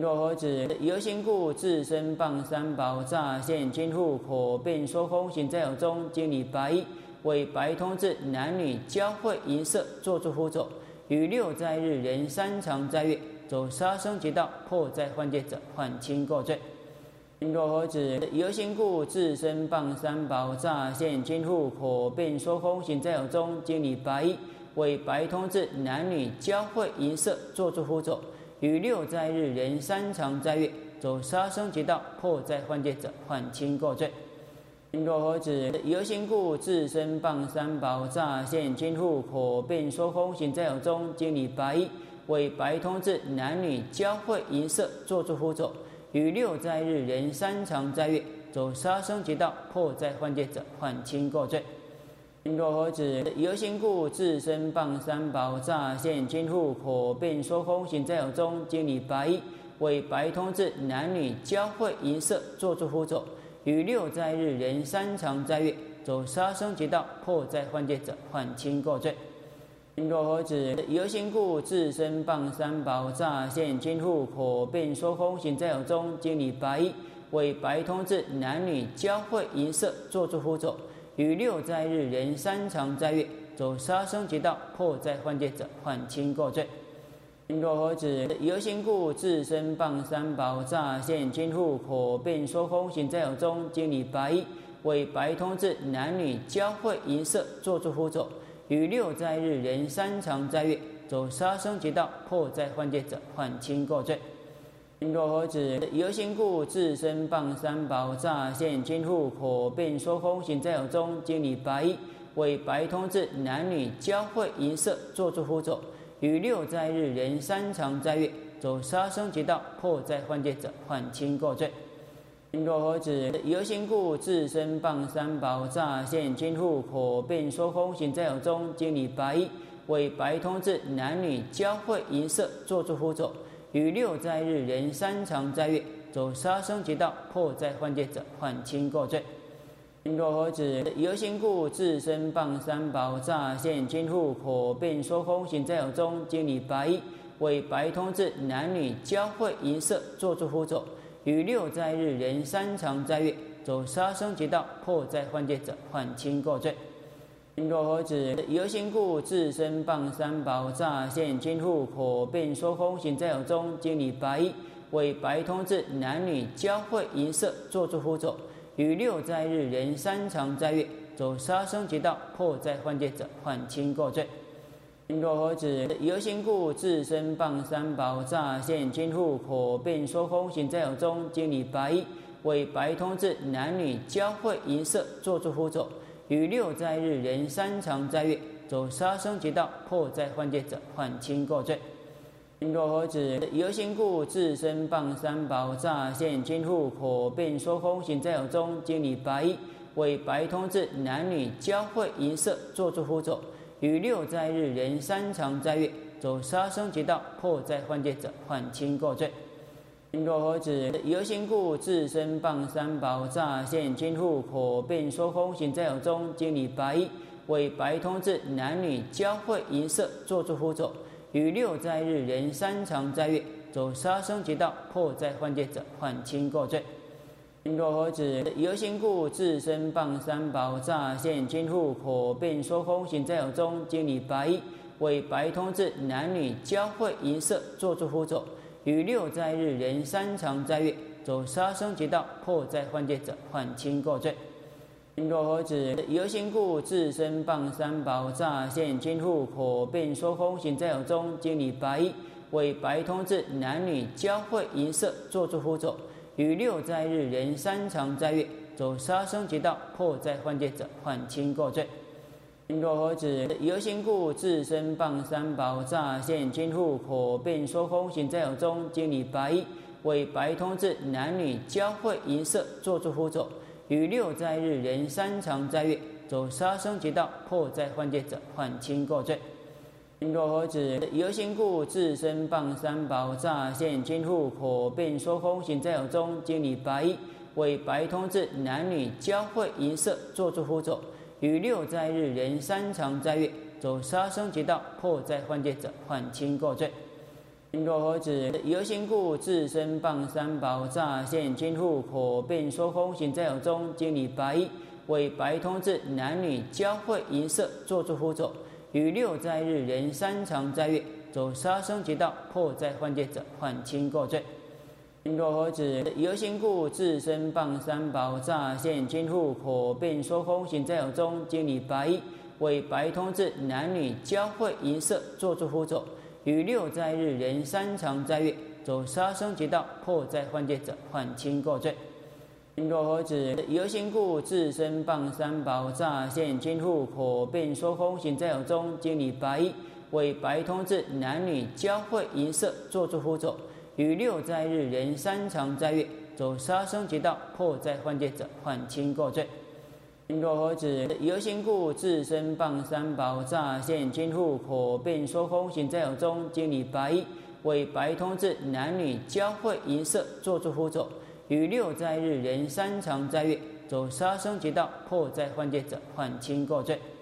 若何止由心故，自身谤三宝，诈现金户，火并说空行在有中，经理白衣，为白通志，男女交汇银色，作诸夫走，于六斋日人三常斋月，走杀生劫道，破灾幻界者，患轻垢罪。若何止由心故，自身谤三宝，诈现金户，火并说空行在有中，经理白衣，为白通志，男女交汇银色，作诸夫走。于六斋日人三常斋月，走杀生劫道，破灾幻界者，患轻垢罪。若何止由心故，自身谤三宝，诈现金户，火并说空行在有中，经理白衣，为白通志，男女交汇银色，作诸夫走。于六斋日人三常斋月，走杀生劫道，破灾幻界者，患轻垢罪。若何止由心故，自身谤三宝，诈现金户，火并说空行在有中，经理白衣，为白通志，男女交汇银色，作诸夫走。于六斋日人三常斋月，走杀生劫道，破灾幻界者，患轻垢罪。若何止由心故，自身谤三宝，诈现金户，火并说空行在有中，经理白衣，为白通志，男女交汇银色，作诸夫走。于六斋日人三常斋月，走杀生劫道，破灾幻界者，患轻垢罪。若何止由心故，自身谤三宝，诈现金户，火并说空行在有中，经理白衣，为白通志，男女交汇银色，作诸夫走。于六斋日人三常斋月，走杀生劫道，破灾幻界者，患轻垢罪。若何止由心故，自身谤三宝，诈现金户，火并说空行在有中，经理白衣，为白通志，男女交汇银色，作诸夫走。于六斋日人三常斋月，走杀生劫道，破灾幻界者，患轻垢罪。若何止由心故，自身谤三宝，诈现金户，火并说空行在有中，经理白衣，为白通志，男女交汇银色，作诸夫走。于六斋日人三常斋月，走杀生劫道，破灾幻界者，患轻垢罪。若何止由心故，自身谤三宝，诈现金户，火并说空行在有中，经理白衣，为白通志，男女交汇银色，作诸夫走。于六斋日人三常斋月，走杀生劫道，破灾幻界者，患轻垢罪。若何止由心故，自身谤三宝，诈现金户，火并说空行在有中，经理白衣，为白通志，男女交汇银色，作诸夫走。于六斋日人三常斋月，走杀生劫道，破灾幻界者，患轻垢罪。若何止由心故，自身谤三宝，诈现金户，火并说空行在有中，经理白衣，为白通志，男女交汇银色，作诸夫走。于六斋日人三常斋月，走杀生劫道，破灾幻界者，患轻垢罪。若何止由心故，自身谤三宝，诈现金户，火并说空行在有中，经理白衣，为白通志，男女交汇银色，作诸夫走。于六斋日人三常斋月，走杀生劫道，破灾幻界者，患轻垢罪。若何止由心故，自身谤三宝，诈现金户，火并说空行在有中，经理白衣，为白通志，男女交汇银色，作诸夫走。于六斋日人三常斋月，走杀生劫道，破灾幻界者，患轻垢罪。若何止由心故，自身谤三宝，诈现金户，火并说空行在有中，经理白衣，为白通志，男女交汇银色，作诸夫走。于六斋日人三常斋月，走杀生劫道，破灾幻界者，患轻垢罪。若何止由心故，自身谤三宝，诈现金户，火并说空行在有中，经理白衣，为白通志，男女交汇银色，作诸夫走。于六斋日人三常斋月，走杀生劫道，破灾幻界者，患轻垢罪。若何止由心故，自身谤三宝，诈现金户，火并说空行在有中，经理白衣，为白通志，男女交汇银色，作诸夫走。于六斋日人三常斋月，走杀生劫道，破灾幻界者，患轻垢罪。若何止由心故，自身谤三宝，诈现金户，火并说空行在有中，经理白衣，为白通志，男女交汇银色，作诸夫走。于六斋日人三常斋月，走杀生劫道，破灾幻界者，患轻垢罪。 若何止由心故，自身谤三宝，乍现金户，口变说空，行在有中，经理白衣，为白通智，男女交会淫色，作诸夫走，于六斋日人三常斋月，走杀生劫道，破灾患戒者，患轻垢罪。若何止由心故，自身谤三宝，乍现金户，口变说空，行在有中，经理白衣，为白通智，男女交会淫色，作诸夫走，于六斋日人三常斋月，走杀生劫道，破灾患戒者，患轻垢罪。若何止由心故，自身谤三宝，乍现金户，口变说空，行在有中，经理白衣，为白通智，男女交会淫色，作诸夫走，于六斋日人三常斋月，走杀生劫道，破灾患戒者，患轻垢罪。若何止由心故，自身谤三宝，乍现金户，口变说空，行在有中，经理白衣，为白通智，男女交会淫色，作诸夫走，于六斋日人三常斋月，走杀生劫道，破灾患戒者，患轻垢罪。